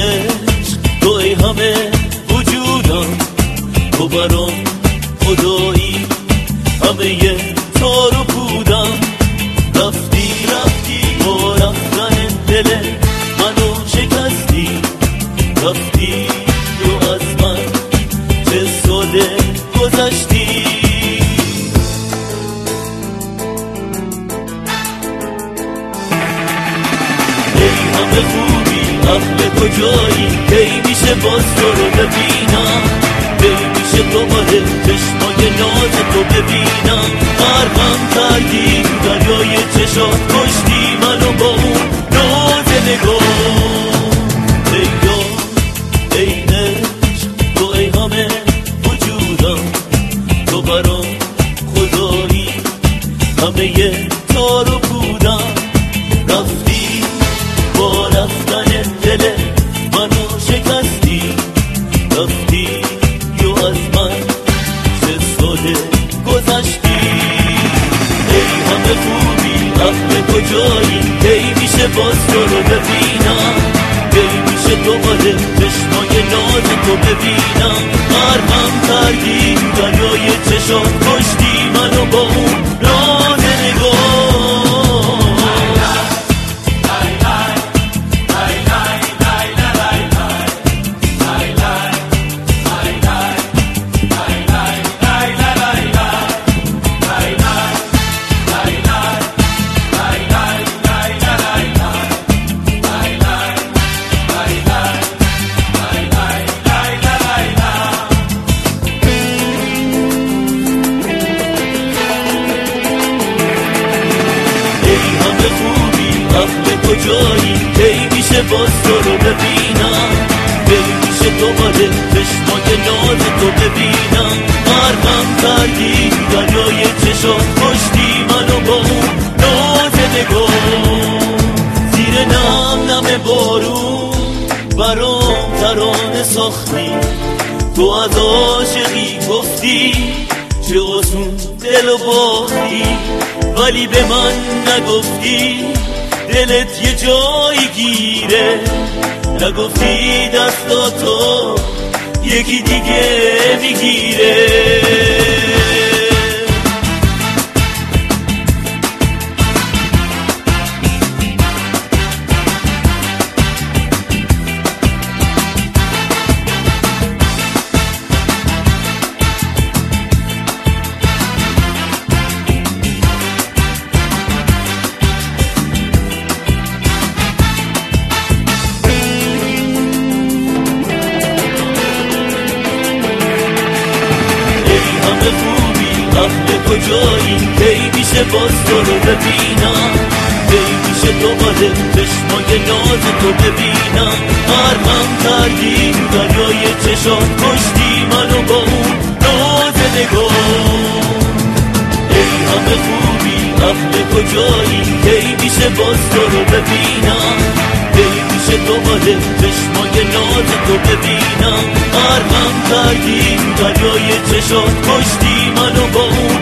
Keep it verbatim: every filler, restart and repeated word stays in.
عشق تو ای همه وجودم، تو برام خدایی همه تار و پودم. رفتی رفتی با رفتن دل منو شکستی، رفتی تو از من چه ساده گذشتی. ای همه خوبی اهل کجایی، کی میشه باز تو رو ببینم، کی میشه دوباره چشمای ناز تو ببینم. غرقم کردی دریای چشات، کشتی منو با اون ناز نگاه. ای یار ای عشق تو ای همه وجودم، تو برام خدایی همه تار و پودم. رفتی با رفتن دل منو شکستی، رفتی یو از من چه ساده گذشتی. ای همه خوبی اهل کجایی، کی میشه باز تو رو ببینم، کی میشه دوباره چشمای ناز تو ببینم. غرقم کردی دریای چشات، کشتی منو با اون ناز نگاه. کجایی کی میشه باز تو رو ببینم، کی میشه دوباره چشمای ناز تو ببینم. غرقم کردی دریای چشات، کشتی منو با اون ناز نگاه. زیر نم نم بارون برام ترانه ساختی، تو از عاشقی گفتی چه آسون دلو باختی، ولی به من نگفتی دلت یه جایی گیره، نگفتی دستاتو یکی دیگه میگیره. اهل کجایی کی میشه باز تو رو ببینم، کی میشه دوباره چشمای ناز تو ببینم. غرقم کردی دریای چشات، کشتی منو با اون ناز نگاه. ای همه خوبی اهل کجایی کی میشه باز تو رو ببینم، کی میشه دوباره چشمای ناز تو ببینم. غرقم کردی دریای چشات، کشتی منو با اون